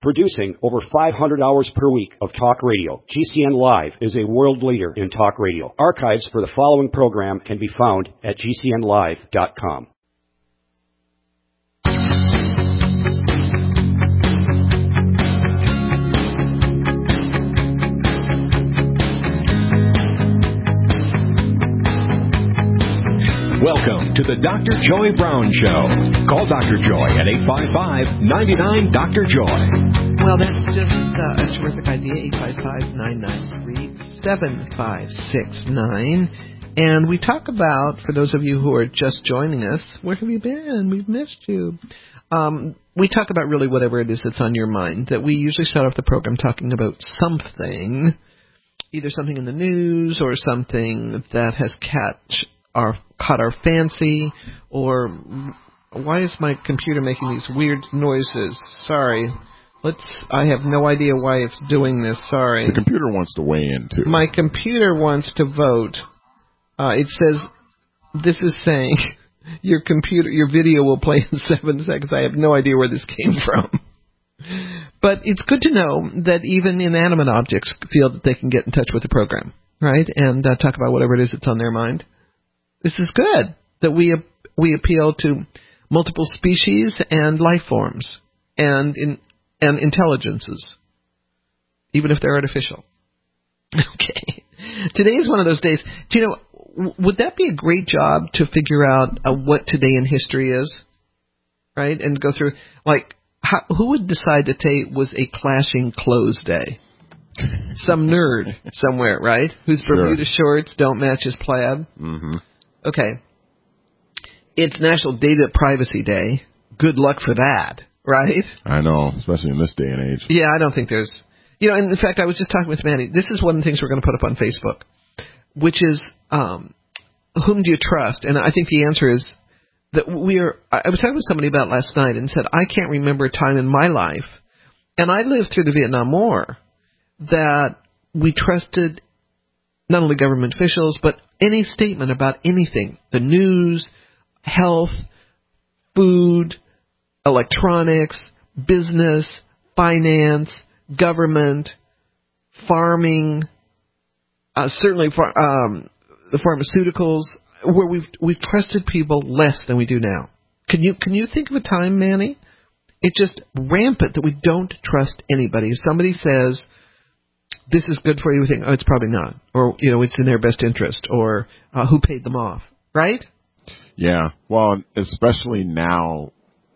Producing over 500 hours per week of talk radio, GCN Live is a world leader in talk radio. Archives for the following program can be found at GCNlive.com. Welcome to the Dr. Joy Brown Show. Call Dr. Joy at 855-99-DR-JOY. Well, that's just a terrific idea, 855-993-7569. And we talk about, for those of you who are just joining us, where have you been? We've missed you. We talk about really whatever it is that's on your mind. That we usually start off the program talking about something, either something in the news or something that has caught our fancy, or why is my computer making these weird noises? Sorry. I have no idea why it's doing this. Sorry. The computer wants to weigh in, too. My computer wants to vote. It says, this is saying, your video will play in 7 seconds. I have no idea where this came from. But it's good to know that even inanimate objects feel that they can get in touch with the program, right? And talk about whatever it is that's on their mind. This is good, that we appeal to multiple species and life forms and intelligences, even if they're artificial. Okay. Today is one of those days. Do you know, would that be a great job to figure out what today in history is, right? And go through, who would decide that today was a clashing clothes day? Some nerd somewhere, right? Whose Bermuda shorts don't match his plaid. Mm-hmm. Okay. It's National Data Privacy Day. Good luck for that, right? I know, especially in this day and age. Yeah, I don't think there's... and in fact, I was just talking with Manny. This is one of the things we're going to put up on Facebook, which is, whom do you trust? And I think the answer is that I was talking with somebody about last night and said, I can't remember a time in my life, and I lived through the Vietnam War, that we trusted not only government officials, but any statement about anything, the news, health, food, electronics, business, finance, government, farming, certainly the pharmaceuticals, where we've trusted people less than we do now. Can you think of a time, Manny? It's just rampant that we don't trust anybody. If somebody says, this is good for you, we think, oh, it's probably not. Or, it's in their best interest. Or who paid them off, right? Yeah. Well, especially now,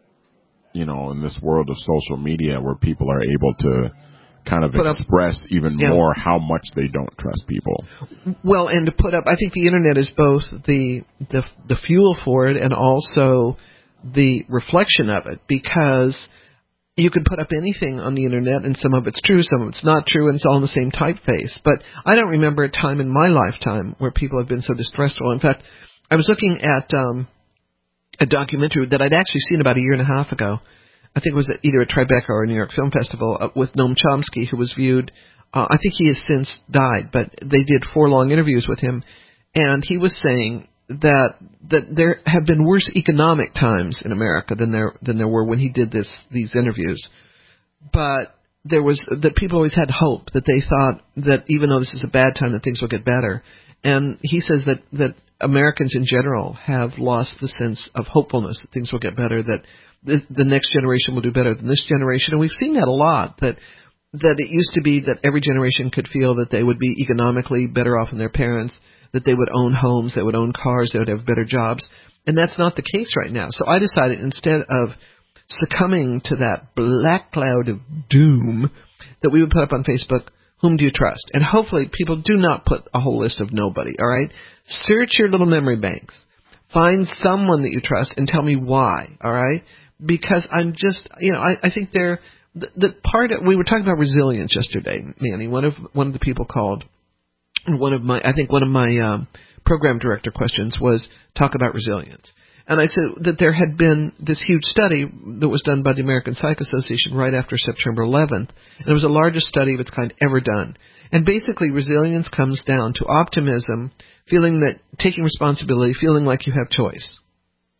in this world of social media where people are able to kind of express even more how much they don't trust people. Well, and to put up, I think the Internet is both the fuel for it and also the reflection of it, because you can put up anything on the Internet, and some of it's true, some of it's not true, and it's all in the same typeface. But I don't remember a time in my lifetime where people have been so distrustful. In fact, I was looking at a documentary that I'd actually seen about a year and a half ago. I think it was either at Tribeca or a New York Film Festival with Noam Chomsky, who was viewed, I think he has since died, but they did 4 long interviews with him, and he was saying that there have been worse economic times in America than there were when he did these interviews. But that people always had hope, that they thought that even though this is a bad time, that things will get better. And he says that Americans in general have lost the sense of hopefulness, that things will get better, that the next generation will do better than this generation. And we've seen that a lot, that it used to be that every generation could feel that they would be economically better off than their parents, that they would own homes, they would own cars, they would have better jobs. And that's not the case right now. So I decided, instead of succumbing to that black cloud of doom, that we would put up on Facebook, whom do you trust? And hopefully people do not put a whole list of nobody, all right? Search your little memory banks. Find someone that you trust and tell me why, all right? Because I'm just, I think the part we were talking about resilience yesterday, Manny. One of the people called. One of my program director questions was talk about resilience. And I said that there had been this huge study that was done by the American Psych Association right after September 11th. And it was the largest study of its kind ever done. And basically resilience comes down to optimism, taking responsibility, feeling like you have choice.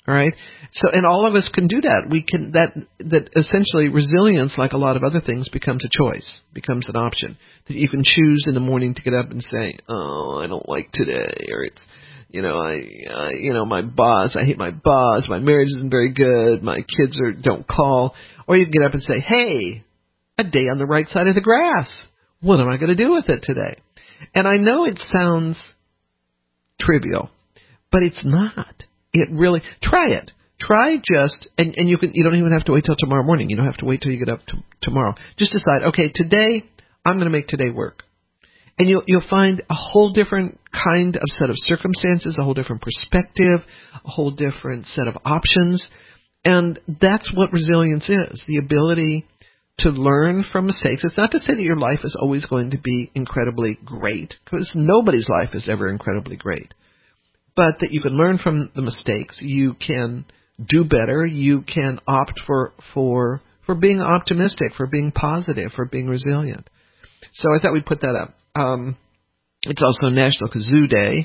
All right. So, and all of us can do that. We can, that essentially resilience, like a lot of other things, becomes a choice, becomes an option that you can choose in the morning to get up and say, oh, I don't like today, or it's, my boss, I hate my boss, my marriage isn't very good, my kids don't call. Or you can get up and say, hey, a day on the right side of the grass. What am I going to do with it today? And I know it sounds trivial, but it's not. It really, try it. Try just, and you don't even have to wait till tomorrow morning. You don't have to wait till you get up tomorrow. Just decide, okay, today, I'm going to make today work. And you'll find a whole different kind of set of circumstances, a whole different perspective, a whole different set of options. And that's what resilience is, the ability to learn from mistakes. It's not to say that your life is always going to be incredibly great, because nobody's life is ever incredibly great. But that you can learn from the mistakes, you can do better, you can opt for being optimistic, for being positive, for being resilient. So I thought we'd put that up. It's also National Kazoo Day.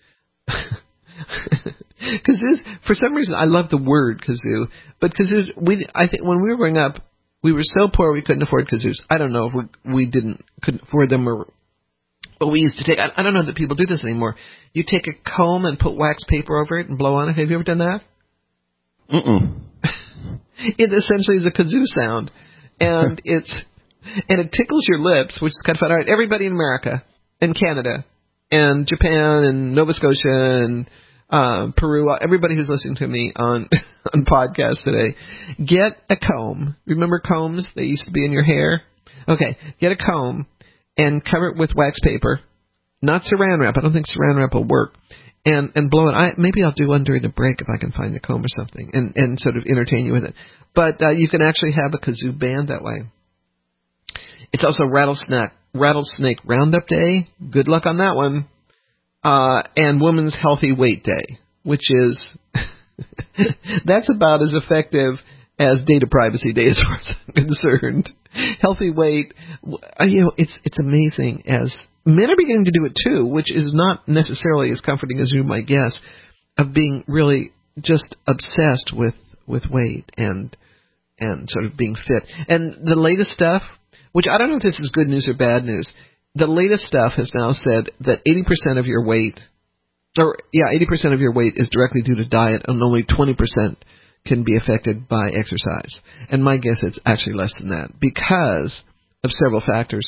Kazoos, for some reason, I love the word kazoo, but kazoos, I think when we were growing up, we were so poor we couldn't afford kazoos. I don't know if we couldn't afford them, but we used to take, I don't know that people do this anymore. You take a comb and put wax paper over it and blow on it. Have you ever done that? Mm-mm. It essentially is a kazoo sound, and it tickles your lips, which is kind of fun. All right, everybody in America and Canada and Japan and Nova Scotia and Peru, everybody who's listening to me on podcast today, get a comb. Remember combs? They used to be in your hair. Okay, get a comb and cover it with wax paper, not saran wrap. I don't think saran wrap will work. And blow it. Maybe I'll do one during the break if I can find the comb or something, and sort of entertain you with it. But you can actually have a kazoo band that way. It's also Rattlesnake Roundup Day. Good luck on that one. And Women's Healthy Weight Day, which is that's about as effective as Data Privacy Day as far as I'm concerned. Healthy weight, it's amazing as men are beginning to do it too, which is not necessarily as comforting as you might guess, of being really just obsessed with weight and sort of being fit. And the latest stuff, which I don't know if this is good news or bad news, the latest stuff has now said that 80% of your weight, 80% of your weight is directly due to diet, and only 20% can be affected by exercise. And my guess it's actually less than that because of several factors.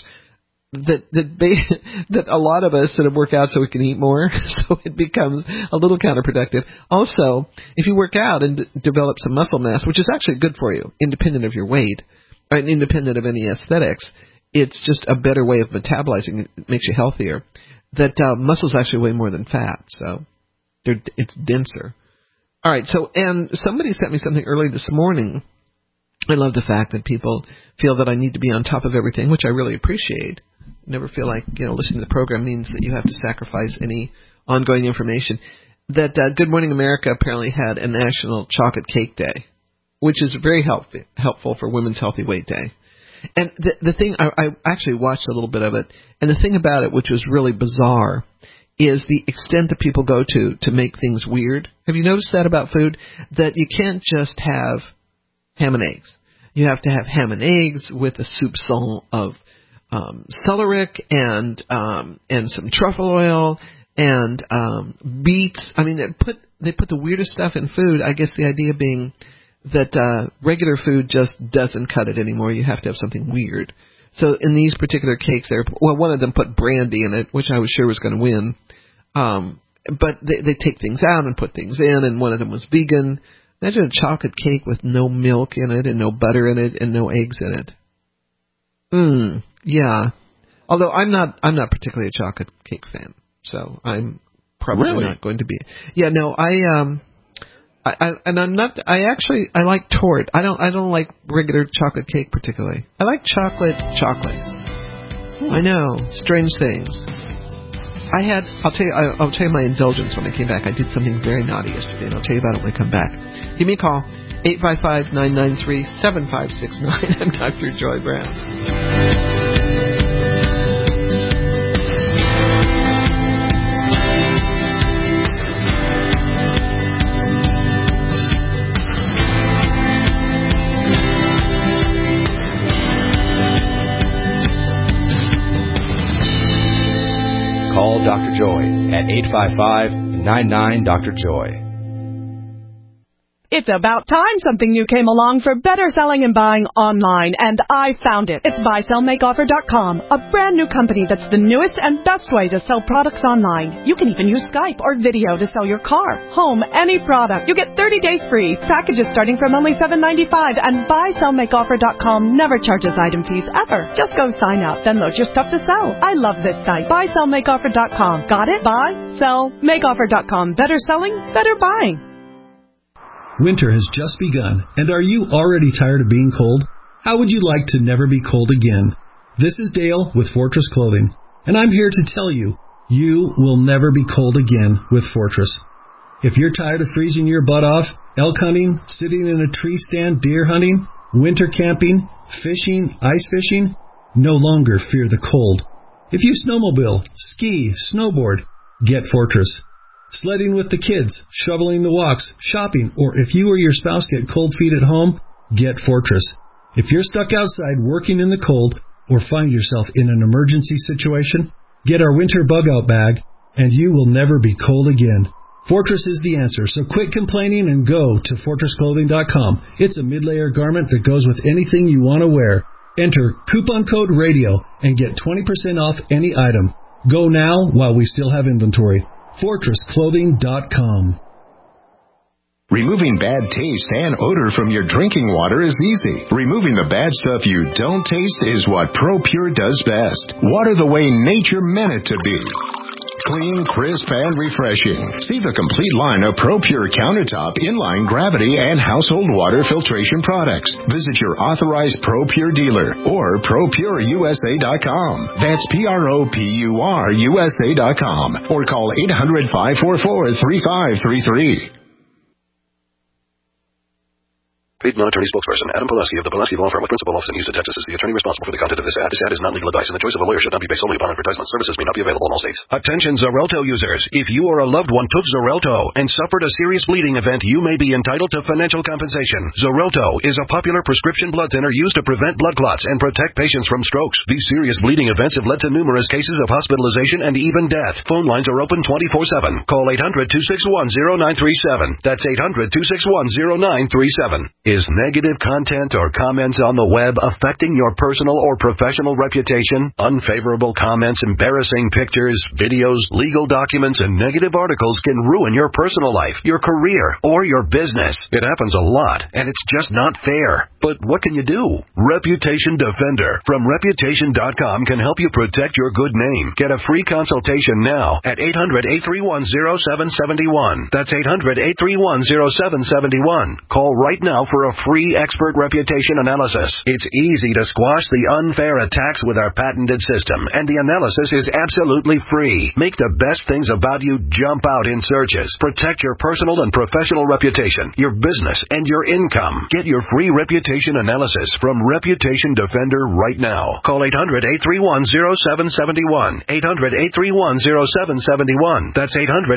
That a lot of us sort of work out so we can eat more, so it becomes a little counterproductive. Also, if you work out and develop some muscle mass, which is actually good for you, independent of your weight, and independent of any aesthetics, it's just a better way of metabolizing. It makes you healthier. That muscles actually weigh more than fat, so it's denser. All right, so, and somebody sent me something early this morning. I love the fact that people feel that I need to be on top of everything, which I really appreciate. Never feel like, listening to the program means that you have to sacrifice any ongoing information. That Good Morning America apparently had a National Chocolate Cake Day, which is very helpful for Women's Healthy Weight Day. And the thing, I actually watched a little bit of it, and the thing about it, which was really bizarre, is the extent that people go to make things weird. Have you noticed that about food? That you can't just have ham and eggs. You have to have ham and eggs with a soupçon of celeriac and some truffle oil and beets. I mean, they put the weirdest stuff in food. I guess the idea being that regular food just doesn't cut it anymore. You have to have something weird. So in these particular cakes, one of them put brandy in it, which I was sure was going to win. But they take things out and put things in, and one of them was vegan. Imagine a chocolate cake with no milk in it and no butter in it and no eggs in it. Yeah. Although I'm not particularly a chocolate cake fan, so I'm probably not going to be. Yeah, no, I'm not. I like Tort. I don't like regular chocolate cake particularly. I like chocolate. I know, strange things. I'll tell you my indulgence when I came back. I did something very naughty yesterday, and I'll tell you about it when I come back. Give me a call, 855-993-7569. I'm Dr. Joy Brown. Dr. Joy at 855-99-Dr. Joy. It's about time something new came along for better selling and buying online, and I found it. It's BuySellMakeOffer.com, a brand new company that's the newest and best way to sell products online. You can even use Skype or video to sell your car, home, any product. You get 30 days free, packages starting from only $7.95, and BuySellMakeOffer.com never charges item fees ever. Just go sign up, then load your stuff to sell. I love this site, BuySellMakeOffer.com. Got it? BuySellMakeOffer.com. Better selling, better buying. Winter has just begun, and are you already tired of being cold? How would you like to never be cold again? This is Dale with Fortress Clothing, and I'm here to tell you, you will never be cold again with Fortress. If you're tired of freezing your butt off, elk hunting, sitting in a tree stand, deer hunting, winter camping, fishing, ice fishing, no longer fear the cold. If you snowmobile, ski, snowboard, get Fortress. Sledding with the kids, shoveling the walks, shopping, or if you or your spouse get cold feet at home, get Fortress. If you're stuck outside working in the cold or find yourself in an emergency situation, get our winter bug-out bag, and you will never be cold again. Fortress is the answer, so quit complaining and go to FortressClothing.com. It's a mid-layer garment that goes with anything you want to wear. Enter coupon code RADIO and get 20% off any item. Go now while we still have inventory. FortressClothing.com. Removing bad taste and odor from your drinking water is easy. Removing the bad stuff you don't taste is what ProPure does best. Water the way nature meant it to be. Clean, crisp, and refreshing. See the complete line of ProPure countertop, inline, gravity, and household water filtration products. Visit your authorized ProPure dealer or ProPureUSA.com. That's ProPureUSA.com. Or call 800-544-3533. Paid non-attorney spokesperson Adam Pulaski of the Pulaski Law Firm with principal office in Houston, Texas is the attorney responsible for the content of this ad. This ad is not legal advice, and the choice of a lawyer should not be based solely upon advertisement. Services may not be available in all states. Attention Xarelto users. If you or a loved one took Xarelto and suffered a serious bleeding event, you may be entitled to financial compensation. Xarelto is a popular prescription blood thinner used to prevent blood clots and protect patients from strokes. These serious bleeding events have led to numerous cases of hospitalization and even death. Phone lines are open 24/7. Call 800-261-0937. That's 800-261-0937. Is negative content or comments on the web affecting your personal or professional reputation? Unfavorable comments, embarrassing pictures, videos, legal documents, and negative articles can ruin your personal life, your career, or your business. It happens a lot, and it's just not fair. But what can you do? Reputation Defender from Reputation.com can help you protect your good name. Get a free consultation now at 800-831-0771. That's 800-831-0771. Call right now for a free expert reputation analysis. It's easy to squash the unfair attacks with our patented system, and the analysis is absolutely free. Make the best things about you jump out in searches. Protect your personal and professional reputation, your business, and your income. Get your free reputation analysis from Reputation Defender right now. Call 800-831-0771. 800-831-0771. That's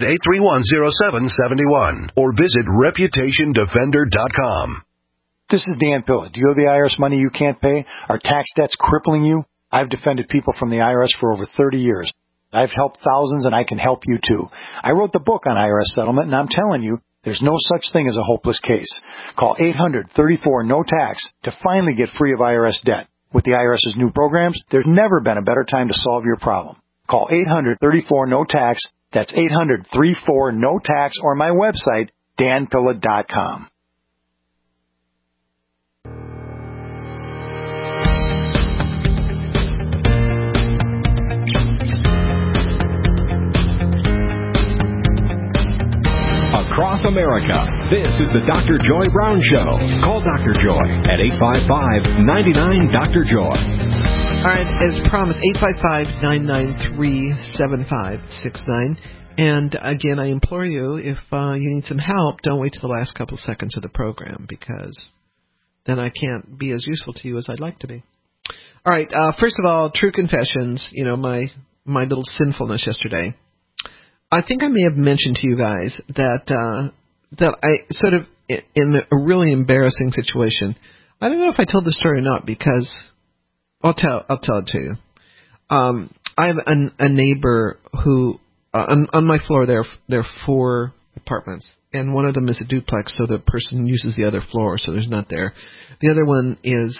800-831-0771. Or visit ReputationDefender.com. This is Dan Pilla. Do you owe the IRS money you can't pay? Are tax debts crippling you? I've defended people from the IRS for over 30 years. I've helped thousands, and I can help you too. I wrote the book on IRS settlement, and I'm telling you, there's no such thing as a hopeless case. Call 800-34-NO-TAX to finally get free of IRS debt. With the IRS's new programs, there's never been a better time to solve your problem. Call 800-34-NO-TAX. That's 800-34-NO-TAX, or my website, danpilla.com. Across America, this is the Dr. Joy Brown Show. Call Dr. Joy at 855-99-DR-JOY. All right, as promised, 855-993-7569. And again, I implore you, if you need some help, don't wait till the last couple of seconds of the program, because then I can't be as useful to you as I'd like to be. All right, first of all, true confessions, my little sinfulness yesterday. I think I may have mentioned to you guys that I sort of, in a really embarrassing situation. I don't know if I told the story or not, because I'll tell it to you. I have a neighbor who on my floor there are 4 apartments, and one of them is a duplex, so the person uses the other floor, so there's not there. The other one is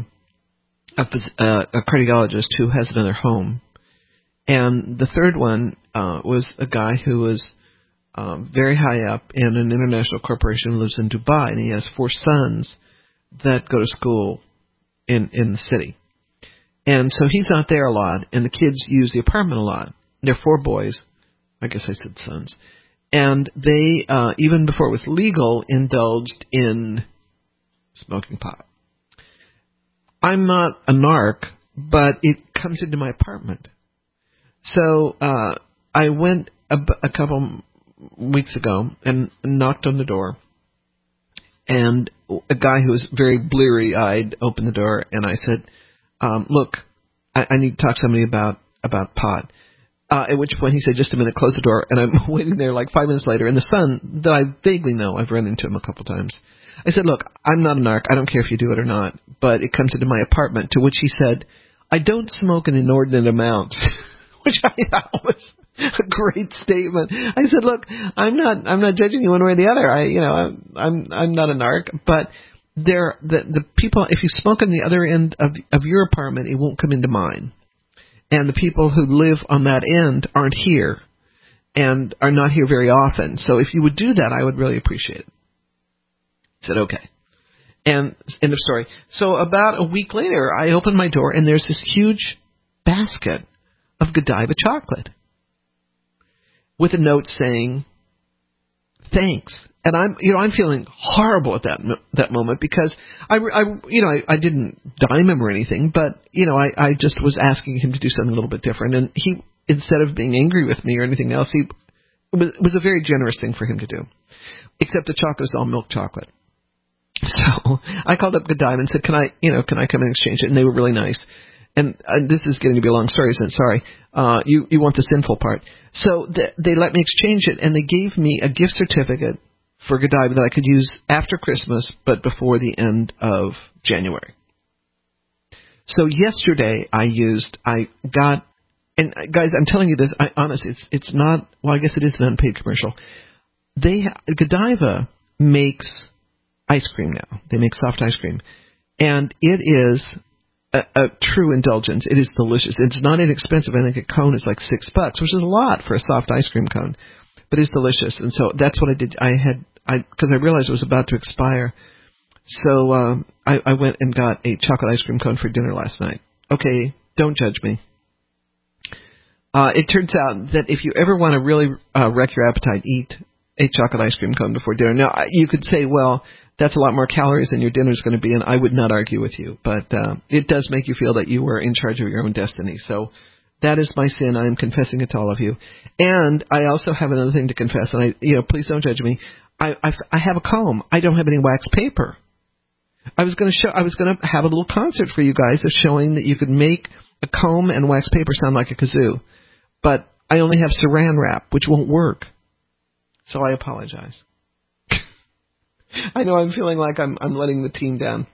a cardiologist who has another home, and the third one was a guy who was very high up in an international corporation who lives in Dubai, and he has 4 sons that go to school in the city. And so he's out there a lot, and the kids use the apartment a lot. They're 4 boys. I guess I said sons. And they, even before it was legal, indulged in smoking pot. I'm not a narc, but it comes into my apartment. So I went a couple weeks ago and knocked on the door. And a guy who was very bleary-eyed opened the door, and I said, look, I need to talk to somebody about pot. At which point he said, just a minute, close the door. And I'm waiting there like 5 minutes later. And the son that I vaguely know, I've run into him a couple times. I said, look, I'm not a narc. I don't care if you do it or not. But it comes into my apartment. To which he said, I don't smoke an inordinate amount. Which I thought was a great statement. I said, look, I'm not judging you one way or the other. I'm not a narc. But the people, if you smoke on the other end of your apartment, it won't come into mine. And the people who live on that end aren't here and are not here very often. So if you would do that, I would really appreciate it. I said, okay. And end of story. So about a week later, I opened my door, and there's this huge basket of Godiva chocolate with a note saying, thanks. And I'm feeling horrible at that moment because I didn't dime him or anything, but I just was asking him to do something a little bit different, and he, instead of being angry with me or anything else, it was a very generous thing for him to do. Except the chocolate is all milk chocolate. So I called up Godiva and said, can I come and exchange it? And they were really nice. And this is getting to be a long story, so sorry. You want the sinful part. So they let me exchange it, and they gave me a gift certificate for Godiva that I could use after Christmas, but before the end of January. So yesterday I got, and guys, I'm telling you this, honestly, it's not, well, I guess it is an unpaid commercial. Godiva makes ice cream now. They make soft ice cream. And it is a true indulgence. It is delicious. It's not inexpensive. I think a cone is like $6, which is a lot for a soft ice cream cone. But it's delicious. And so that's what I did. Because I realized it was about to expire. So I went and got a chocolate ice cream cone for dinner last night. Okay, don't judge me. It turns out that if you ever want to really wreck your appetite, eat a chocolate ice cream cone before dinner. Now, you could say, well, that's a lot more calories than your dinner is going to be, and I would not argue with you. But it does make you feel that you were in charge of your own destiny. So that is my sin. I am confessing it to all of you. And I also have another thing to confess, and please don't judge me. I have a comb. I don't have any wax paper. I was going to have a little concert for you guys of showing that you could make a comb and wax paper sound like a kazoo. But I only have saran wrap, which won't work. So I apologize. I know I'm feeling like I'm letting the team down.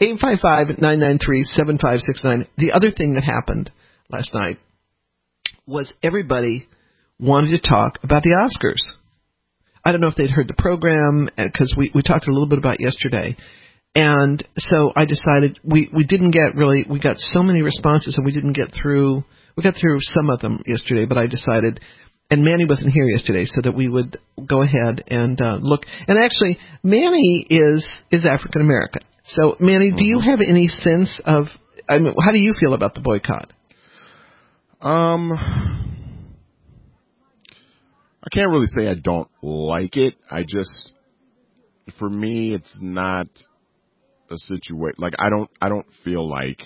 855-993-7569. The other thing that happened last night was everybody wanted to talk about the Oscars. I don't know if they'd heard the program, because we talked a little bit about yesterday. And so I decided we got so many responses, and we got through some of them yesterday, but I decided, and Manny wasn't here yesterday, so that we would go ahead and look. And actually, Manny is African American. So, Manny, do you have any sense of, how do you feel about the boycott? I can't really say I don't like it. For me, it's not a situation, like, I don't feel like,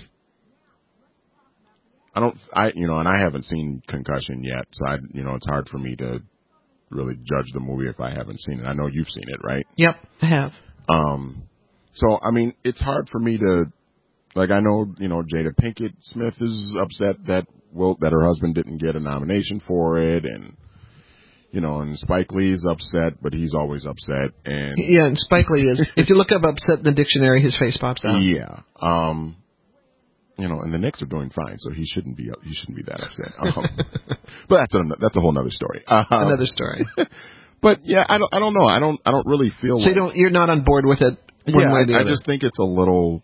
and I haven't seen Concussion yet, so it's hard for me to really judge the movie if I haven't seen it. I know you've seen it, right? Yep, I have. So, it's hard for me to, like, I know, Jada Pinkett Smith is upset that her husband didn't get a nomination for it, and, and Spike Lee's upset, but he's always upset. And Spike Lee is, if you look up upset in the dictionary, his face pops out. Yeah. and the Knicks are doing fine, so he shouldn't be that upset. But that's a whole other story. Another story. But yeah, I don't know. I don't really feel. So you're not on board with it. One way or the other. I just think it's a little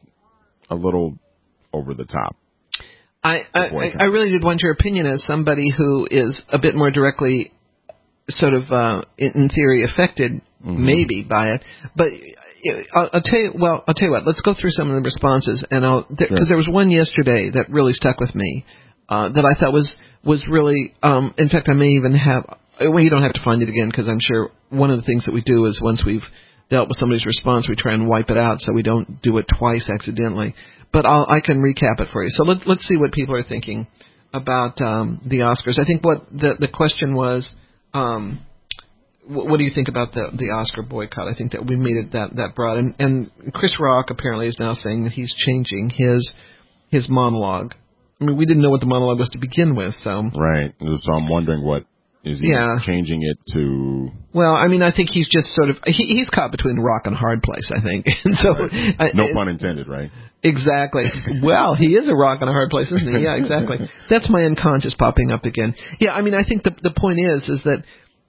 over the top. I really did want your opinion as somebody who is a bit more directly, sort of in theory, affected maybe by it. But I'll tell you what. Let's go through some of the responses, and because there was one yesterday that really stuck with me that I thought was really. In fact, I may even have. Well, you don't have to find it again because I'm sure one of the things that we do is once we've dealt with somebody's response, we try and wipe it out so we don't do it twice accidentally. But I can recap it for you. So let's see what people are thinking about the Oscars. I think what the question was, what do you think about the Oscar boycott? I think that we made it that broad. And Chris Rock apparently is now saying that he's changing his monologue. I mean, we didn't know what the monologue was to begin with, so. Right. So I'm wondering what. Is he changing it to... Well, I mean, I think he's just sort of... He's caught between a rock and a hard place, I think. And so, no pun intended, right? Exactly. Well, he is a rock and a hard place, isn't he? Yeah, exactly. That's my unconscious popping up again. Yeah, I mean, I think the point is that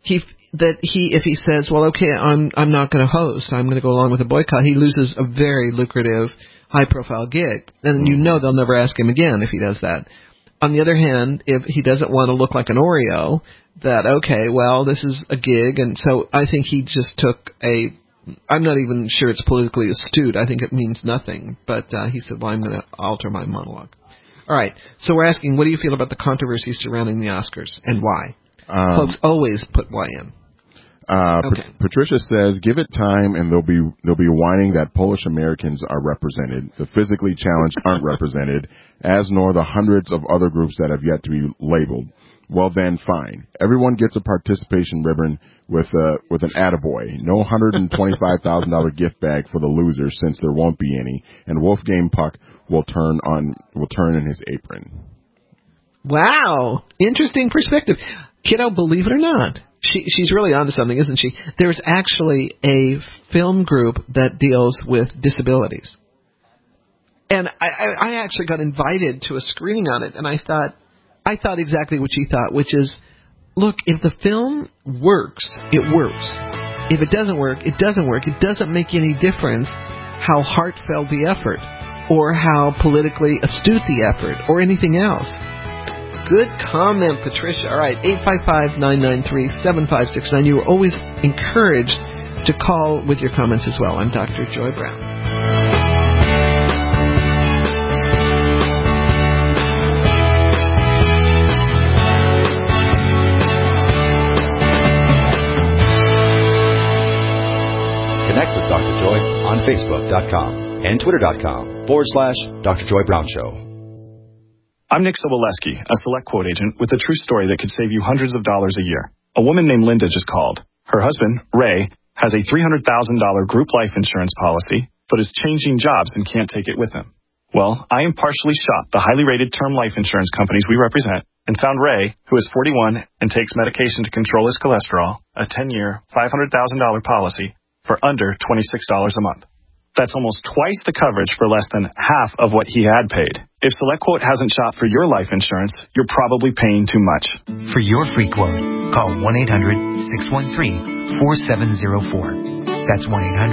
if he says, well, okay, I'm not going to host, I'm going to go along with the boycott, he loses a very lucrative, high-profile gig. And they'll never ask him again if he does that. On the other hand, if he doesn't want to look like an Oreo, that, okay, well, this is a gig, and so I think he just took I'm not even sure it's politically astute. I think it means nothing, but he said, well, I'm going to alter my monologue. All right, so we're asking, what do you feel about the controversy surrounding the Oscars, and why? Folks always put why in. Okay. Patricia says, give it time and they'll be whining that Polish Americans are represented. The physically challenged aren't represented, as nor the hundreds of other groups that have yet to be labeled. Well then, fine. Everyone gets a participation ribbon with an attaboy. No $125,000 gift bag for the losers since there won't be any, and Wolfgang Puck will turn in his apron. Wow. Interesting perspective. Kiddo, believe it or not, she's really onto something, isn't she? There's actually a film group that deals with disabilities. And I actually got invited to a screening on it, and I thought exactly what she thought, which is, look, if the film works, it works. If it doesn't work, it doesn't work. It doesn't make any difference how heartfelt the effort, or how politically astute the effort, or anything else. Good comment, Patricia. All right, 855-993-7569. You are always encouraged to call with your comments as well. I'm Dr. Joy Brown. Connect with Dr. Joy on Facebook.com and Twitter.com/Dr. Joy Brown Show. I'm Nick Soboleski, a Select Quote agent with a true story that could save you hundreds of dollars a year. A woman named Linda just called. Her husband, Ray, has a $300,000 group life insurance policy, but is changing jobs and can't take it with him. Well, I impartially shopped the highly rated term life insurance companies we represent and found Ray, who is 41 and takes medication to control his cholesterol, a 10-year, $500,000 policy for under $26 a month. That's almost twice the coverage for less than half of what he had paid. If SelectQuote hasn't shopped for your life insurance, you're probably paying too much. For your free quote, call 1-800-613-4704. That's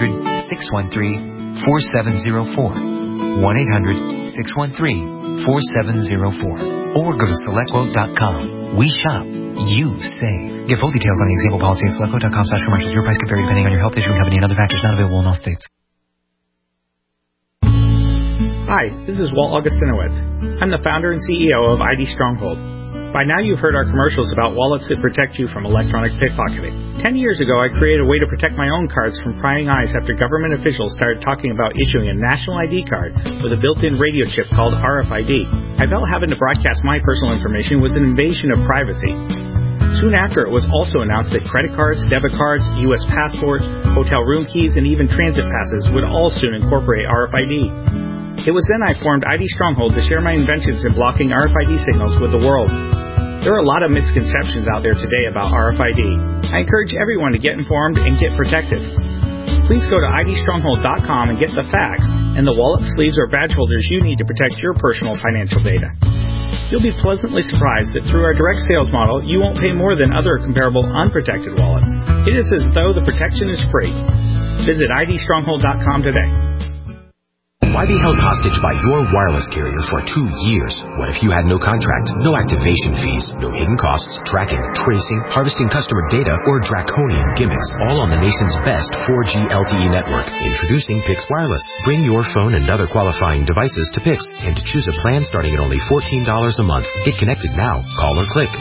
1-800-613-4704. 1-800-613-4704. Or go to SelectQuote.com. We shop. You save. Get full details on the example policy at SelectQuote.com/commercials. Your price could vary depending on your health, issuing company, and other factors not available in all states. Hi, this is Walt Augustinowitz. I'm the founder and CEO of ID Stronghold. By now you've heard our commercials about wallets that protect you from electronic pickpocketing. 10 years ago I created a way to protect my own cards from prying eyes after government officials started talking about issuing a national ID card with a built-in radio chip called RFID. I felt having to broadcast my personal information was an invasion of privacy. Soon after, it was also announced that credit cards, debit cards, U.S. passports, hotel room keys, and even transit passes would all soon incorporate RFID. It was then I formed ID Stronghold to share my inventions in blocking RFID signals with the world. There are a lot of misconceptions out there today about RFID. I encourage everyone to get informed and get protected. please go to idstronghold.com and get the facts and the wallet sleeves or badge holders you need to protect your personal financial data. You'll be pleasantly surprised that through our direct sales model, you won't pay more than other comparable unprotected wallets. It is as though the protection is free. Visit idstronghold.com today. Why be held hostage by your wireless carrier for 2 years? What if you had no contract, no activation fees, no hidden costs, tracking, tracing, harvesting customer data, or draconian gimmicks, all on the nation's best 4G LTE network? Introducing Pix Wireless. Bring your phone and other qualifying devices to Pix and choose a plan starting at only $14 a month. Get connected now. Call or click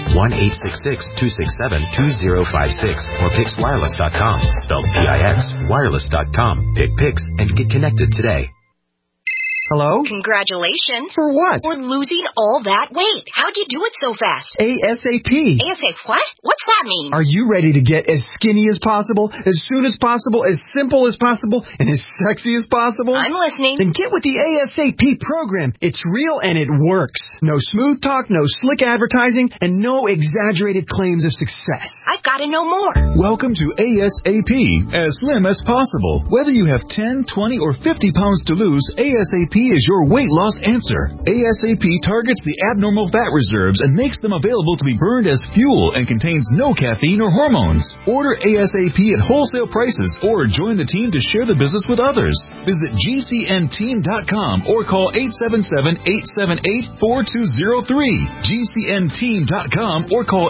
1-866-267-2056 or PixWireless.com. Spelled P-I-X, wireless.com. Pick Pix and get connected today. Hello? Congratulations. For what? For losing all that weight. How'd you do it so fast? ASAP. ASAP what? What's that mean? Are you ready to get as skinny as possible, as soon as possible, as simple as possible, and as sexy as possible? I'm listening. Then get with the ASAP program. It's real and it works. No smooth talk, no slick advertising, and no exaggerated claims of success. I've got to know more. Welcome to ASAP, as slim as possible. Whether you have 10, 20, or 50 pounds to lose, ASAP is your weight loss answer. ASAP targets the abnormal fat reserves and makes them available to be burned as fuel and contains no caffeine or hormones. Order ASAP at wholesale prices or join the team to share the business with others. Visit GCNteam.com or call 877-878-4203. GCNteam.com or call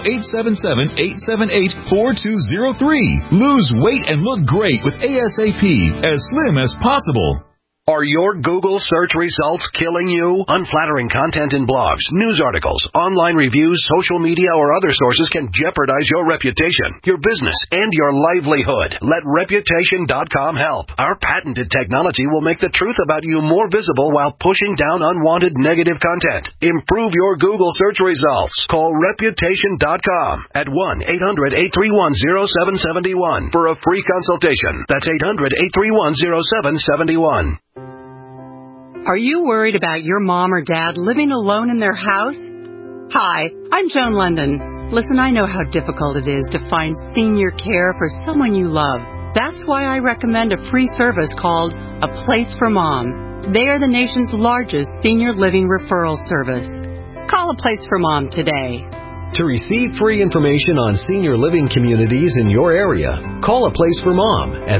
877-878-4203. Lose weight and look great with ASAP, as slim as possible. Are your Google search results killing you? Unflattering content in blogs, news articles, online reviews, social media, or other sources can jeopardize your reputation, your business, and your livelihood. Let Reputation.com help. Our patented technology will make the truth about you more visible while pushing down unwanted negative content. Improve your Google search results. Call Reputation.com at 1-800-831-0771 for a free consultation. That's 800-831-0771. Are you worried about your mom or dad living alone in their house? Hi, I'm Joan London. Listen, I know how difficult it is to find senior care for someone you love. That's why I recommend a free service called A Place for Mom. They are the nation's largest senior living referral service. Call A Place for Mom today. To receive free information on senior living communities in your area, call A Place for Mom at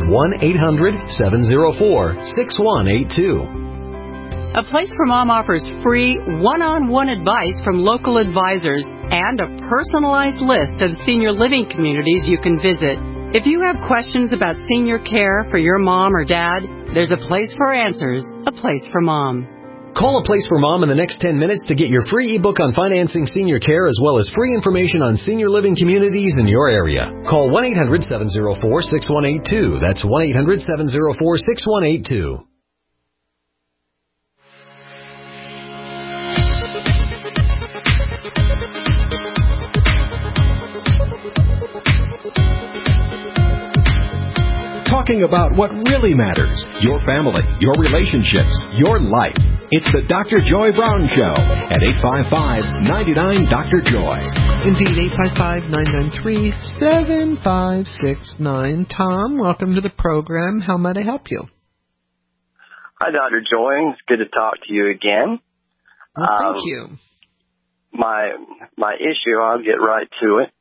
1-800-704-6182. A Place for Mom offers free one-on-one advice from local advisors and a personalized list of senior living communities you can visit. If you have questions about senior care for your mom or dad, there's a place for answers, A Place for Mom. Call A Place for Mom in the next 10 minutes to get your free ebook on financing senior care as well as free information on senior living communities in your area. Call 1-800-704-6182. That's 1-800-704-6182. Talking about what really matters, your family, your relationships, your life. It's the Dr. Joy Brown Show at 855-99-DR-JOY. Indeed, 855-993-7569. Tom, welcome to the program. How might I help you? Hi, Dr. Joy. It's good to talk to you again. Well, thank you. My issue, I'll get right to it.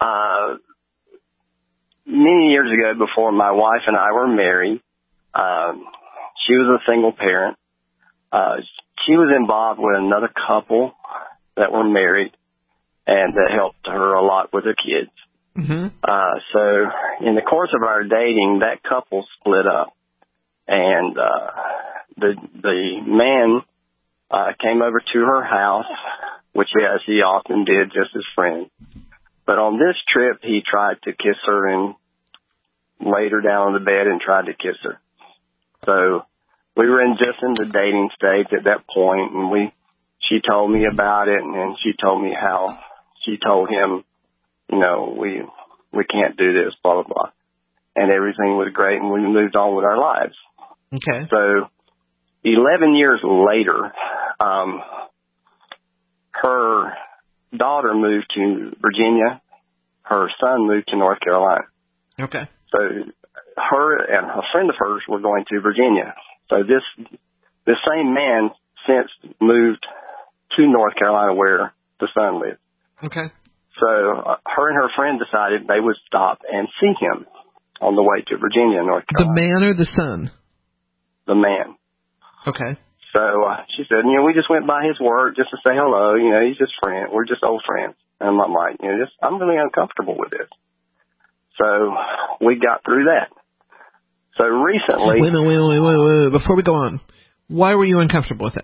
Many years ago, before my wife and I were married, she was a single parent. She was involved with another couple that were married and that helped her a lot with her kids. Mm-hmm. So in the course of our dating, that couple split up, and the man came over to her house, which as he often did, just as friends. But on this trip, he tried to kiss her and laid her down on the bed and tried to kiss her. So we were just in the dating stage at that point, and she told me about it, and then she told me how she told him, you know, we can't do this, blah, blah, blah. And everything was great, and we moved on with our lives. Okay. So 11 years later, her daughter moved to Virginia. Her son moved to North Carolina. Okay. So her and a friend of hers were going to Virginia. So this same man since moved to North Carolina where the son lives. Okay. So her and her friend decided they would stop and see him on the way to Virginia, North Carolina. The man or the son? The man. Okay. So she said, we just went by his work just to say hello. He's just friend. We're just old friends. And I'm like, I'm really uncomfortable with this. So we got through that. So recently... Wait. Before we go on, why were you uncomfortable with it?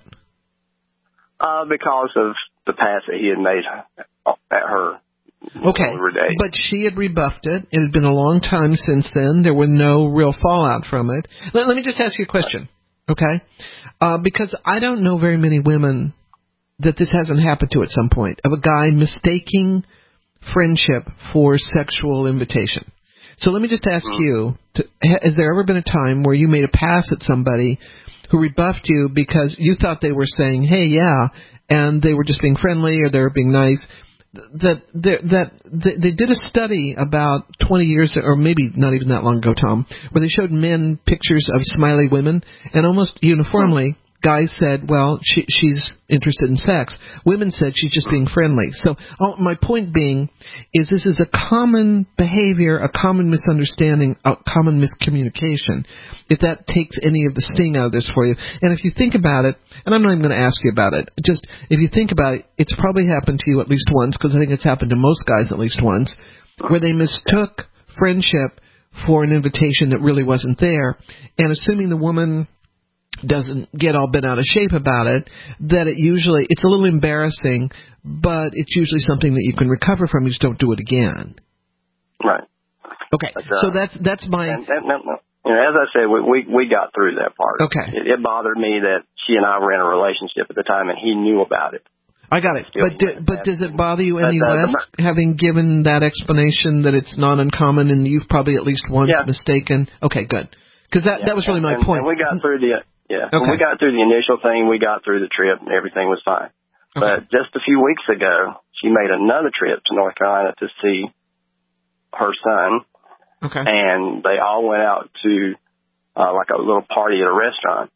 Because of the pass that he had made at her. Okay, but she had rebuffed it. It had been a long time since then. There were no real fallout from it. Let me just ask you a question, okay? Because I don't know very many women that this hasn't happened to at some point, of a guy mistaking friendship for sexual invitation. So let me just ask you, has there ever been a time where you made a pass at somebody who rebuffed you because you thought they were saying, hey, yeah, and they were just being friendly or they were being nice? That they did a study about 20 years, or maybe not even that long ago, Tom, where they showed men pictures of smiley women, and almost uniformly, guys said, well, she's interested in sex. Women said she's just being friendly. So my point being is this is a common behavior, a common misunderstanding, a common miscommunication, if that takes any of the sting out of this for you. And if you think about it, and I'm not even going to ask you about it, just if you think about it, it's probably happened to you at least once, because I think it's happened to most guys at least once, where they mistook friendship for an invitation that really wasn't there. And assuming the woman doesn't get all bent out of shape about it, that it's a little embarrassing, but it's usually something that you can recover from. You just don't do it again. Right. Okay. So that's my. As I said, we got through that part. Okay. It bothered me that she and I were in a relationship at the time, and he knew about it. I got it. But does it bother you any less, having given that explanation that it's not uncommon, and you've probably at least once mistaken? Okay, good. Because that was really my point. And we got through the. Yeah, okay. When we got through the initial thing, we got through the trip, and everything was fine. Okay. But just a few weeks ago, she made another trip to North Carolina to see her son. Okay. And they all went out to like a little party at a restaurant,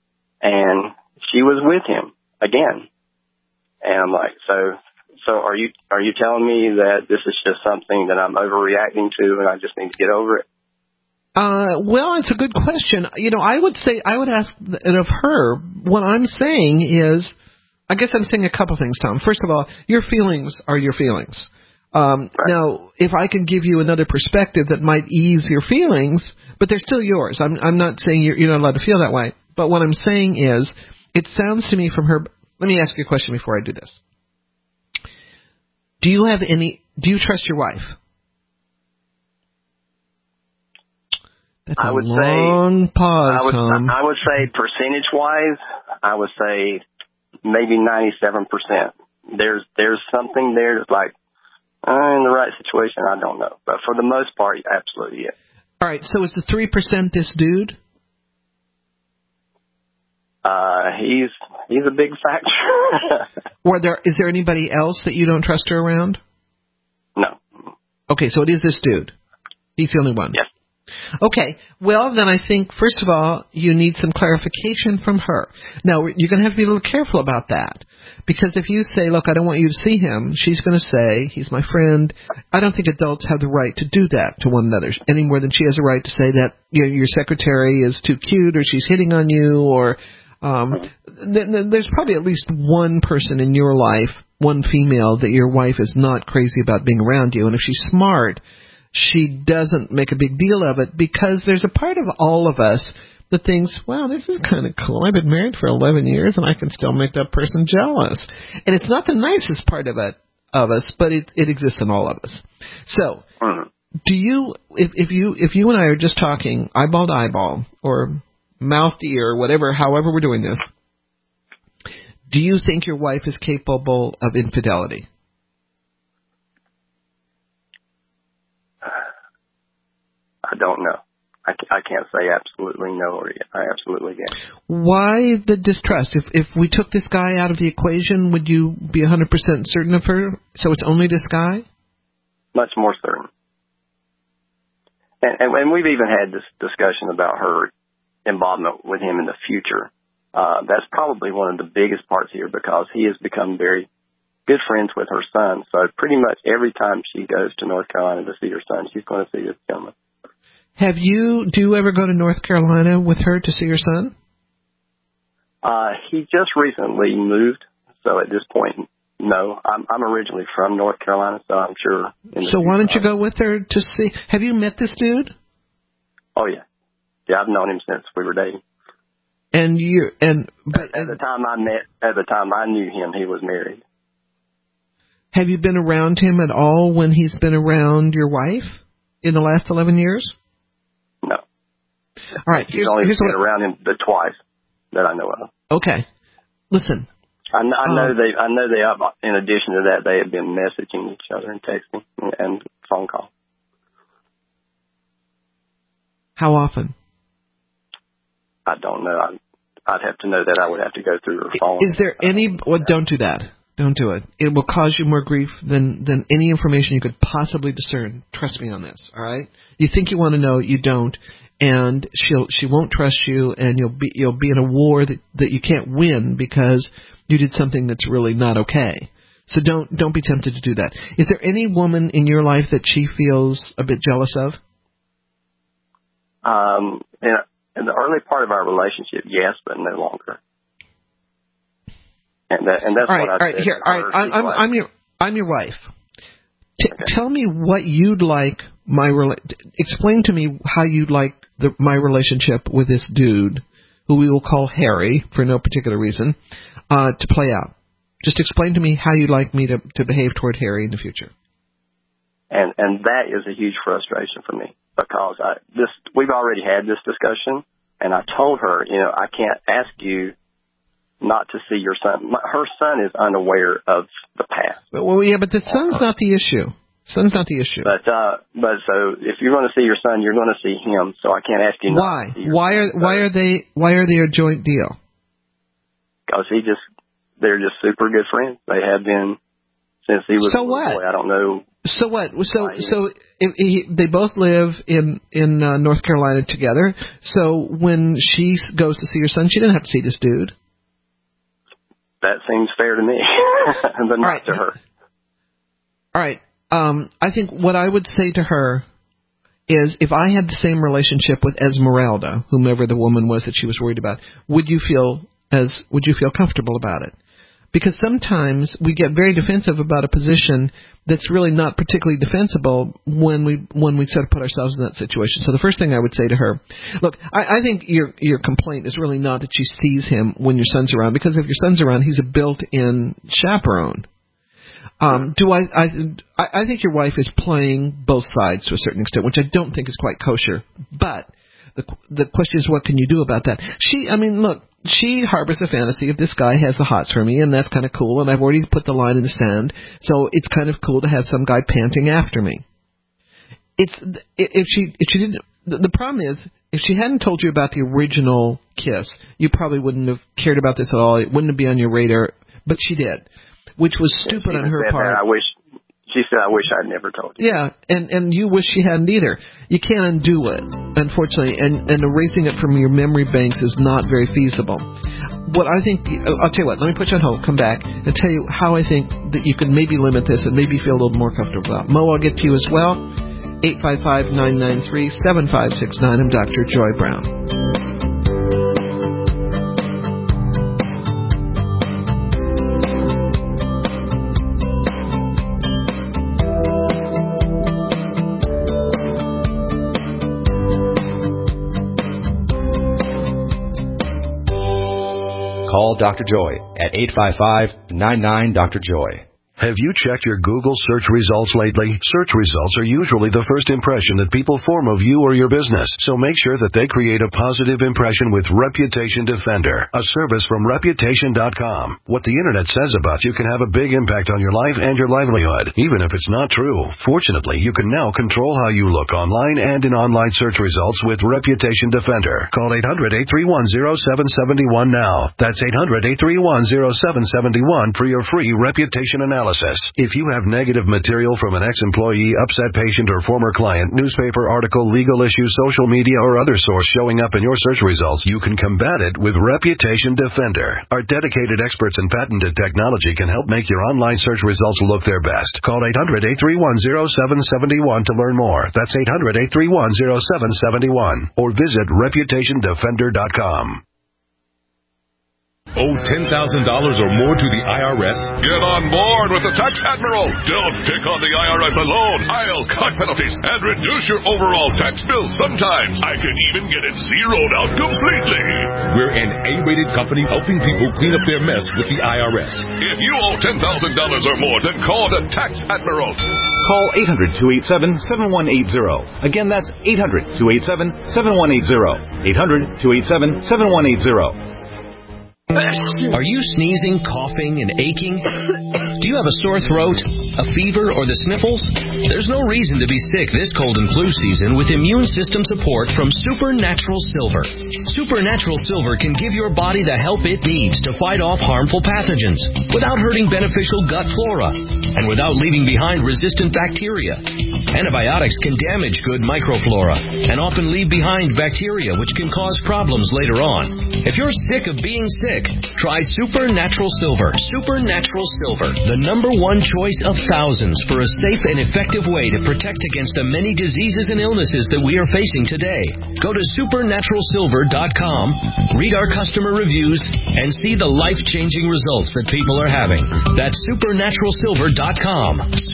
and she was with him again. And I'm like, so are you telling me that this is just something that I'm overreacting to, and I just need to get over it? Well, it's a good question. I would ask it of her. What I'm saying is, I guess I'm saying a couple things, Tom. First of all, your feelings are your feelings. Right. Now, if I can give you another perspective that might ease your feelings, but they're still yours. I'm not saying you're not allowed to feel that way. But what I'm saying is, it sounds to me from her. Let me ask you a question before I do this. Do you trust your wife? That's a long pause, Tom. I would say percentage-wise, I would say maybe 97%. There's something there that's like, in the right situation, I don't know. But for the most part, absolutely, yes. All right, so is the 3% this dude? He's a big factor. Is there anybody else that you don't trust her around? No. Okay, so it is this dude. He's the only one. Yes. Okay, well, then I think, first of all, you need some clarification from her. Now, you're going to have to be a little careful about that, because if you say, look, I don't want you to see him, she's going to say, he's my friend. I don't think adults have the right to do that to one another, any more than she has a right to say that your secretary is too cute, or she's hitting on you, or there's probably at least one person in your life, one female, that your wife is not crazy about being around you, and if she's smart, she doesn't make a big deal of it, because there's a part of all of us that thinks, wow, this is kind of cool. I've been married for 11 years and I can still make that person jealous. And it's not the nicest part of us, but it exists in all of us. So, do you, if you and I are just talking eyeball to eyeball or mouth to ear, whatever, however we're doing this, do you think your wife is capable of infidelity? I don't know. I can't say absolutely no or I absolutely can. Why the distrust? If we took this guy out of the equation, would you be 100% certain of her? So it's only this guy? Much more certain. And we've even had this discussion about her involvement with him in the future. That's probably one of the biggest parts here because he has become very good friends with her son. So pretty much every time she goes to North Carolina to see her son, she's going to see this gentleman. Do you ever go to North Carolina with her to see your son? He just recently moved, so at this point, no. I'm originally from North Carolina, so I'm sure. So why don't you go with her to see? Have you met this dude? Oh yeah, I've known him since we were dating. But at the time I knew him, he was married. Have you been around him at all when he's been around your wife in the last 11 years? No. All right. He's only been around him twice that I know of. Okay. Listen. I know they have, in addition to that, they have been messaging each other and texting and phone calls. How often? I don't know. I'd have to know that. I would have to go through her phone. Is there any... Well, don't do that. Don't do it. It will cause you more grief than any information you could possibly discern. Trust me on this, all right? You think you want to know, you don't, and she won't trust you, and you'll be in a war that you can't win because you did something that's really not okay. So don't be tempted to do that. Is there any woman in your life that she feels a bit jealous of? In the early part of our relationship, yes, but no longer. And that's what I said. Here, all right. I'm your wife. Tell me what you'd like explain to me how you'd like my relationship with this dude, who we will call Harry for no particular reason, to play out. Just explain to me how you'd like me to behave toward Harry in the future. And that is a huge frustration for me because we've already had this discussion, and I told her, I can't ask you not to see your son. Her son is unaware of the past. Well, yeah, but the son's not the issue. Son's not the issue. But so if you're going to see your son, you're going to see him. So I can't ask you. Why? Why are they a joint deal? Because they're just super good friends. They have been since he was a little boy. I don't know. So what? So they both live in North Carolina together. So when she goes to see her son, she didn't have to see this dude. That seems fair to me, but not to her. All right. I think what I would say to her is if I had the same relationship with Esmeralda, whomever the woman was that she was worried about, would you feel comfortable about it? Because sometimes we get very defensive about a position that's really not particularly defensible when we sort of put ourselves in that situation. So the first thing I would say to her, look, I think your complaint is really not that she sees him when your son's around, because if your son's around, he's a built-in chaperone. I think your wife is playing both sides to a certain extent, which I don't think is quite kosher. But the question is, what can you do about that? She harbors a fantasy of this guy has the hots for me, and that's kind of cool, and I've already put the line in the sand, so it's kind of cool to have some guy panting after me. If she didn't, the problem is, if she hadn't told you about the original kiss, you probably wouldn't have cared about this at all. It wouldn't have been on your radar, but she did, which was stupid on her part. She said, I wish I'd never told you. Yeah, and you wish she hadn't either. You can't undo it, unfortunately, and erasing it from your memory banks is not very feasible. What I think, I'll tell you what, let me put you on hold, come back, and tell you how I think that you can maybe limit this and maybe feel a little more comfortable about. Mo, I'll get to you as well. 855-993-7569. I'm Dr. Joy Brown. Call Dr. Joy at 855-99-DR-JOY. Have you checked your Google search results lately? Search results are usually the first impression that people form of you or your business, so make sure that they create a positive impression with Reputation Defender, a service from Reputation.com. What the Internet says about you can have a big impact on your life and your livelihood, even if it's not true. Fortunately, you can now control how you look online and in online search results with Reputation Defender. Call 800-831-0771 now. That's 800-831-0771 for your free reputation analysis. analysis. If you have negative material from an ex-employee, upset patient, or former client, newspaper article, legal issue, social media, or other source showing up in your search results, you can combat it with Reputation Defender. Our dedicated experts in patented technology can help make your online search results look their best. Call 800-831-0771 to learn more. That's 800-831-0771. Or visit ReputationDefender.com. Owe $10,000 or more to the IRS? Get on board with the Tax Admiral. Don't pick on the IRS alone. I'll cut penalties and reduce your overall tax bill. Sometimes I can even get it zeroed out completely. We're an A-rated company helping people clean up their mess with the IRS. If you owe $10,000 or more, then call the Tax Admiral. Call 800-287-7180. Again, that's 800-287-7180. 800-287-7180. Are you sneezing, coughing, and aching? Do you have a sore throat, a fever, or the sniffles? There's no reason to be sick this cold and flu season with immune system support from Supernatural Silver. Supernatural Silver can give your body the help it needs to fight off harmful pathogens without hurting beneficial gut flora and without leaving behind resistant bacteria. Antibiotics can damage good microflora and often leave behind bacteria which can cause problems later on. If you're sick of being sick, try Supernatural Silver. Supernatural Silver, the number one choice of thousands for a safe and effective way to protect against the many diseases and illnesses that we are facing today. Go to supernaturalsilver.com, read our customer reviews, and see the life-changing results that people are having. That's supernaturalsilver.com.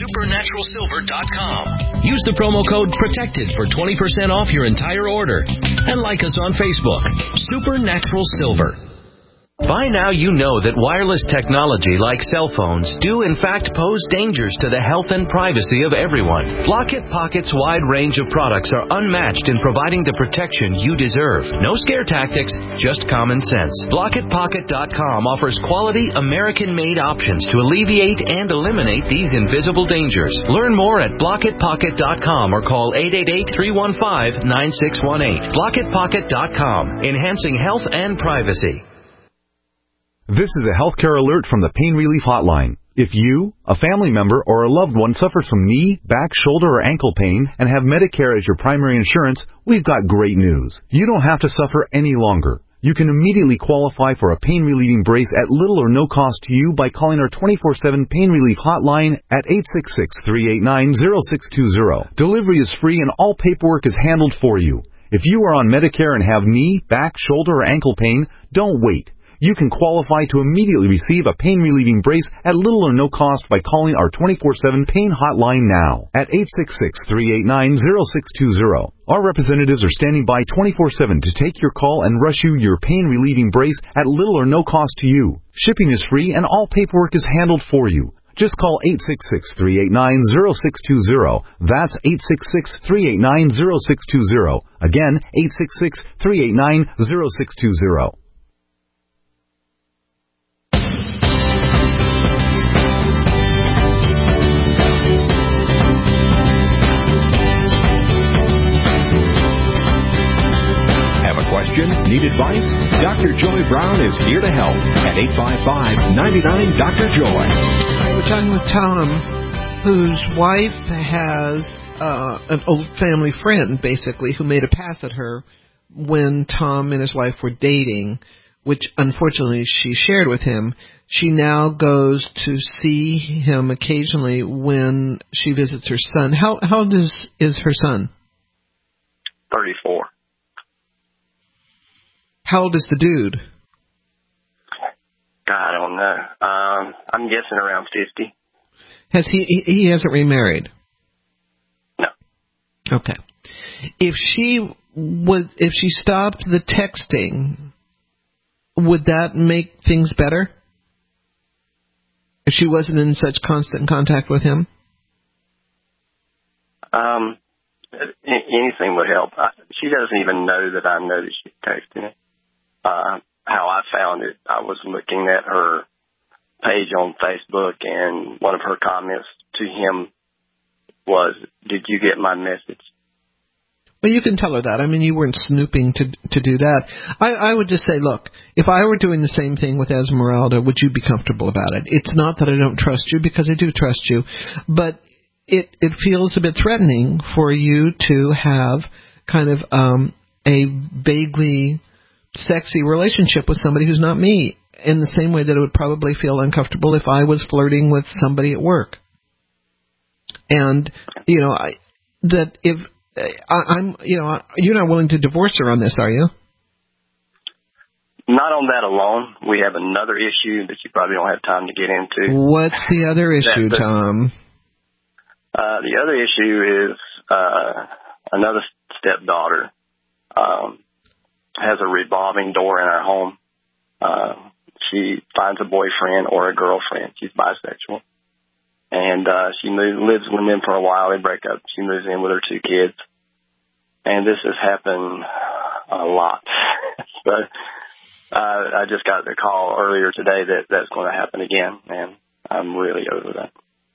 Supernaturalsilver.com. Use the promo code PROTECTED for 20% off your entire order. And like us on Facebook. Supernatural Silver. By now you know that wireless technology like cell phones do in fact pose dangers to the health and privacy of everyone. Blockit Pocket's wide range of products are unmatched in providing the protection you deserve. No scare tactics, just common sense. BlockitPocket.com offers quality American-made options to alleviate and eliminate these invisible dangers. Learn more at BlockitPocket.com or call 888-315-9618. BlockitPocket.com, enhancing health and privacy. This is a healthcare alert from the Pain Relief Hotline. If you, a family member, or a loved one suffers from knee, back, shoulder, or ankle pain and have Medicare as your primary insurance, we've got great news. You don't have to suffer any longer. You can immediately qualify for a pain-relieving brace at little or no cost to you by calling our 24/7 Pain Relief Hotline at 866-389-0620. Delivery is free and all paperwork is handled for you. If you are on Medicare and have knee, back, shoulder, or ankle pain, don't wait. You can qualify to immediately receive a pain-relieving brace at little or no cost by calling our 24/7 Pain Hotline now at 866-389-0620. Our representatives are standing by 24/7 to take your call and rush you your pain-relieving brace at little or no cost to you. Shipping is free and all paperwork is handled for you. Just call 866-389-0620. That's 866-389-0620. Again, 866-389-0620. Question? Need advice? Dr. Joy Brown is here to help at 855-99-DR-JOY. We're talking with Tom, whose wife has an old family friend, basically, who made a pass at her when Tom and his wife were dating, which unfortunately she shared with him. She now goes to see him occasionally when she visits her son. How old is her son? 34. How old is the dude? I don't know. I'm guessing around 50. Has he hasn't remarried? No. Okay. If she stopped the texting, would that make things better? If she wasn't in such constant contact with him? Anything would help. She doesn't even know that I know that she's texting it. How I found it, I was looking at her page on Facebook, and one of her comments to him was, "Did you get my message?" Well, you can tell her that. I mean, you weren't snooping to do that. I would just say, look, if I were doing the same thing with Esmeralda, would you be comfortable about it? It's not that I don't trust you, because I do trust you, but it feels a bit threatening for you to have kind of a vaguely sexy relationship with somebody who's not me, in the same way that it would probably feel uncomfortable if I was flirting with somebody at work. And, you know, I'm, you know, you're not willing to divorce her on this, are you? Not on that alone. We have another issue that you probably don't have time to get into. What's the other issue, Tom? The other issue is another stepdaughter has a revolving door in our home. She finds a boyfriend or a girlfriend. She's bisexual. And she lives with them for a while. They break up. She moves in with her 2 kids. And this has happened a lot. But I just got the call earlier today that that's going to happen again. And I'm really over that.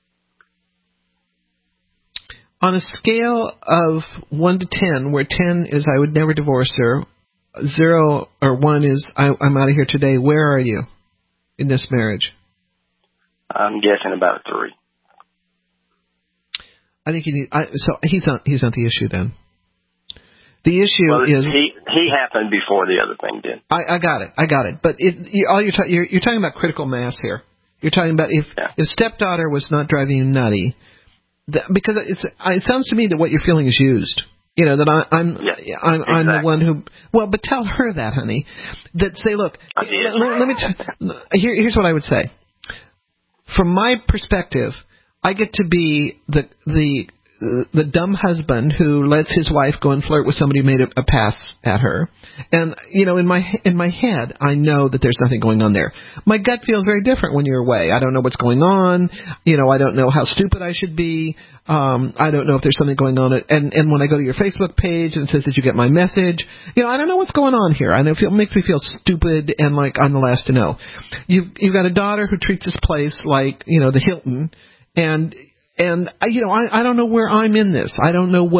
On a scale of 1 to 10, where 10 is I would never divorce her, 0 or 1 is I'm out of here today, where are you in this marriage? I'm guessing about 3. I think you need. So he's not the issue then. The issue is he happened before the other thing did. I got it. But you're talking about critical mass here. You're talking about if stepdaughter was not driving you nutty, because it sounds to me that what you're feeling is used. You know, that I'm the one who. Well, but tell her that, honey. That say, look. Let me. Here's what I would say. From my perspective, I get to be the dumb husband who lets his wife go and flirt with somebody who made a pass at her. And, you know, in my head, I know that there's nothing going on there. My gut feels very different when you're away. I don't know what's going on. You know, I don't know how stupid I should be. I don't know if there's something going on. And when I go to your Facebook page and it says, did you get my message? You know, I don't know what's going on here. I know it makes me feel stupid and like I'm the last to know. You've got a daughter who treats this place like, you know, the Hilton. And you know, I don't know where I'm in this. I don't know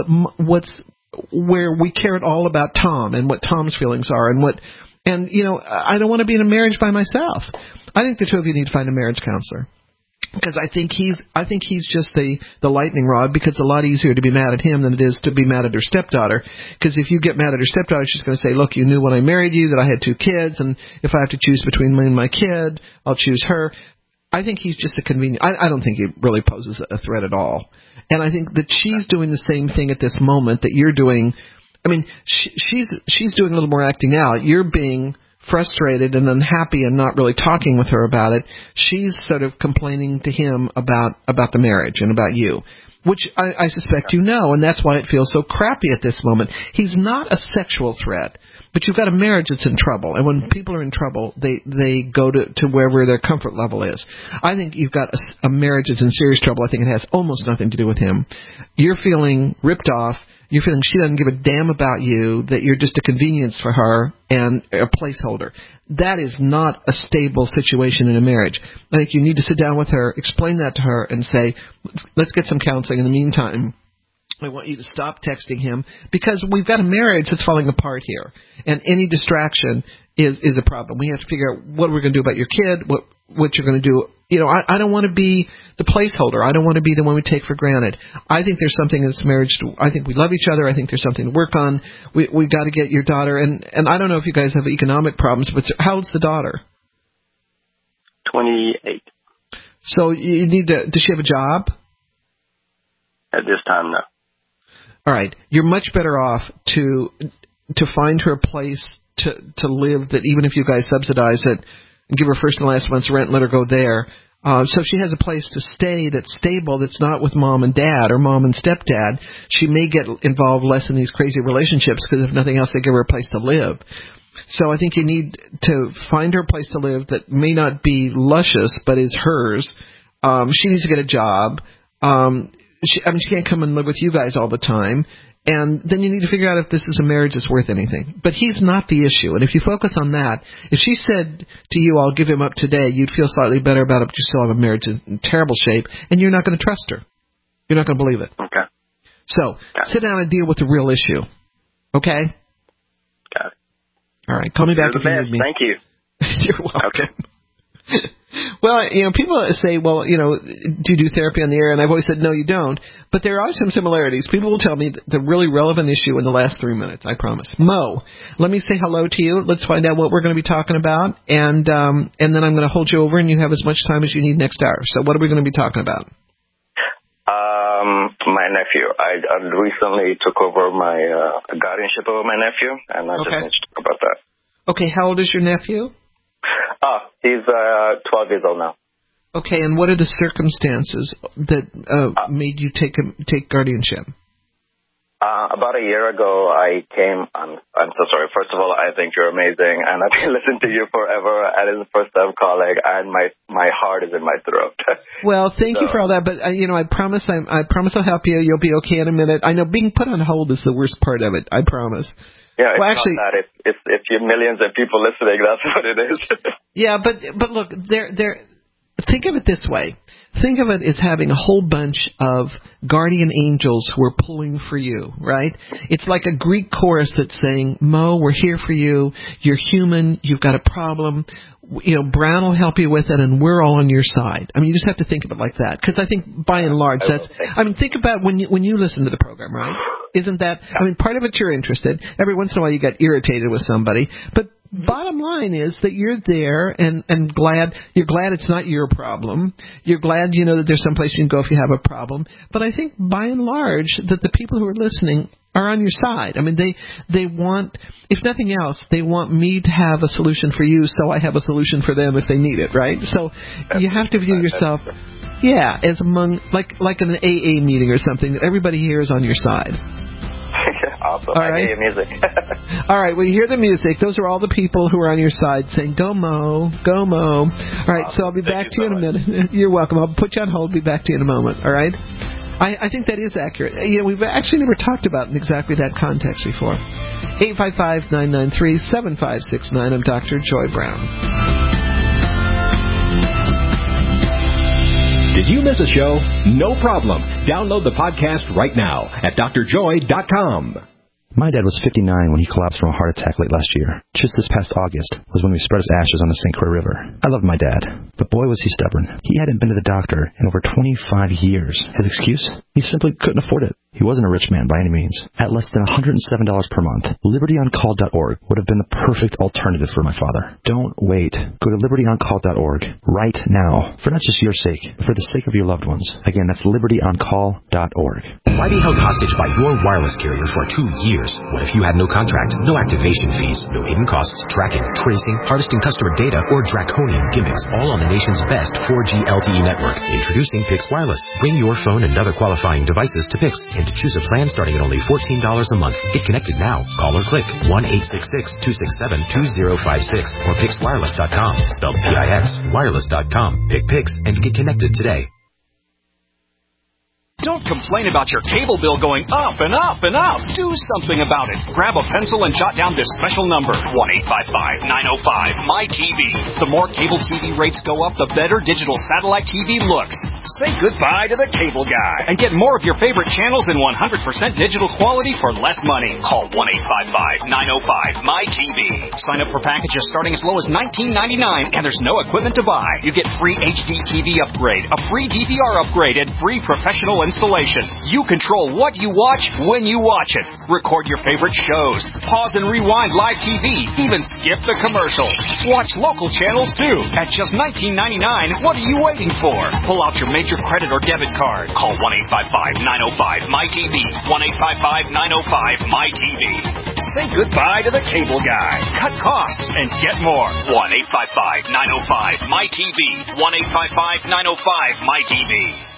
where we care at all about Tom and what Tom's feelings are and you know, I don't want to be in a marriage by myself. I think the 2 of you need to find a marriage counselor, because I think he's just the lightning rod, because it's a lot easier to be mad at him than it is to be mad at her stepdaughter. Because if you get mad at her stepdaughter, she's going to say, look, you knew when I married you that I had 2 kids, and if I have to choose between me and my kid, I'll choose her. I think he's just a convenient. I don't think he really poses a threat at all. And I think that she's doing the same thing at this moment that you're doing. I mean, she's doing a little more acting out. You're being frustrated and unhappy and not really talking with her about it. She's sort of complaining to him about the marriage and about you, which I suspect you know, and that's why it feels so crappy at this moment. He's not a sexual threat. But you've got a marriage that's in trouble, and when people are in trouble, they go to wherever their comfort level is. I think you've got a marriage that's in serious trouble. I think it has almost nothing to do with him. You're feeling ripped off. You're feeling she doesn't give a damn about you, that you're just a convenience for her and a placeholder. That is not a stable situation in a marriage. I think you need to sit down with her, explain that to her, and say, let's get some counseling. In the meantime, I want you to stop texting him, because we've got a marriage that's falling apart here, and any distraction is a problem. We have to figure out what we're going to do about your kid, what you're going to do. You know, I don't want to be the placeholder. I don't want to be the one we take for granted. I think there's something in this marriage. I think we love each other. I think there's something to work on. We got to get your daughter, and I don't know if you guys have economic problems, but how old's the daughter? 28. So you need to. Does she have a job? At this time, no. All right, you're much better off to find her a place to live that, even if you guys subsidize it, and give her first and last month's rent and let her go there. So if she has a place to stay that's stable, that's not with mom and dad or mom and stepdad, she may get involved less in these crazy relationships, because if nothing else, they give her a place to live. So I think you need to find her a place to live that may not be luscious, but is hers. She needs to get a job. She can't come and live with you guys all the time. And then you need to figure out if this is a marriage that's worth anything. But he's not the issue. And if you focus on that, if she said to you, I'll give him up today, you'd feel slightly better about it, but you still have a marriage in terrible shape, and you're not going to trust her. You're not going to believe it. Okay. So sit down and deal with the real issue. Okay? Got it. All right. Call me back if you need me. Thank you. You're welcome. Okay. Well, people say, well, do you do therapy on the air? And I've always said, no, you don't. But there are some similarities. People will tell me the really relevant issue in the last 3 minutes, I promise. Mo, let me say hello to you. Let's find out what we're going to be talking about. And then I'm going to hold you over, and you have as much time as you need next hour. So what are we going to be talking about? My nephew. I recently took over my guardianship over my nephew, and I just need to talk about that. Okay, how old is your nephew? He's 12 years old now. Okay, and what are the circumstances that made you take guardianship? About a year ago, I came. I'm so sorry. First of all, I think you're amazing, and I've been listening to you forever. And it's the first time calling, and my heart is in my throat. Well, thank you for all that, but I promise I'll help you. You'll be okay in a minute. I know being put on hold is the worst part of it. I promise. Yeah, it's actually not that. If you're millions of people listening, that's what it is. Yeah, but look, think of it this way. Think of it as having a whole bunch of guardian angels who are pulling for you, right? It's like a Greek chorus that's saying, Mo, we're here for you. You're human. You've got a problem. Brown will help you with it, and we're all on your side. I mean, you just have to think of it like that, because I think by and large think about when you listen to the program, right? Isn't that, part of it you're interested. Every once in a while you get irritated with somebody, but bottom line is that you're there and you're glad it's not your problem. You're glad that there's someplace you can go if you have a problem. But I think by and large that the people who are listening are on your side. I mean, they want, if nothing else, they want me to have a solution for you, so I have a solution for them if they need it, right? So you have to view yourself, as among, like an AA meeting or something, that everybody here is on your side. Awesome. All right. I hear music. All right. Well, you hear the music. Those are all the people who are on your side saying, go Mo, go Mo. All right. So I'll be back to you in a minute. You're welcome. I'll put you on hold. Be back to you in a moment. All right. I think that is accurate. We've actually never talked about in exactly that context before. 855-993-7569. I'm Dr. Joy Brown. Did you miss a show? No problem. Download the podcast right now at drjoy.com. My dad was 59 when he collapsed from a heart attack late last year. Just this past August was when we spread his ashes on the St. Croix River. I loved my dad, but boy was he stubborn. He hadn't been to the doctor in over 25 years. His excuse? He simply couldn't afford it. He wasn't a rich man by any means. At less than $107 per month, LibertyOnCall.org would have been the perfect alternative for my father. Don't wait. Go to LibertyOnCall.org right now, for not just your sake, but for the sake of your loved ones. Again, that's LibertyOnCall.org. Why be held hostage by your wireless carrier for 2 years? What if you had no contract, no activation fees, no hidden costs, tracking, tracing, harvesting customer data, or draconian gimmicks, all on the nation's best 4G LTE network? Introducing Pix Wireless. Bring your phone and other qualifying devices to Pix and to choose a plan starting at only $14 a month. Get connected now. Call or click 1-866-267-2056 or PixWireless.com. Spelled P-I-X. Wireless.com. Pick Pix and get connected today. Don't complain about your cable bill going up and up and up. Do something about it. Grab a pencil and jot down this special number, 1-855-905-MY-TV. The more cable TV rates go up, the better digital satellite TV looks. Say goodbye to the cable guy and get more of your favorite channels in 100% digital quality for less money. Call 1-855-905-MY-TV. Sign up for packages starting as low as $19.99, and there's no equipment to buy. You get free HD TV upgrade, a free DVR upgrade, and free professional installation. You control what you watch when you watch it. Record your favorite shows. Pause and rewind live TV. Even skip the commercials. Watch local channels too. At just $19.99, what are you waiting for? Pull out your major credit or debit card. Call 1-855-905-MY-TV. 1-855-905-MY-TV. Say goodbye to the cable guy. Cut costs and get more. 1-855-905-MY-TV. 1-855-905-MY-TV.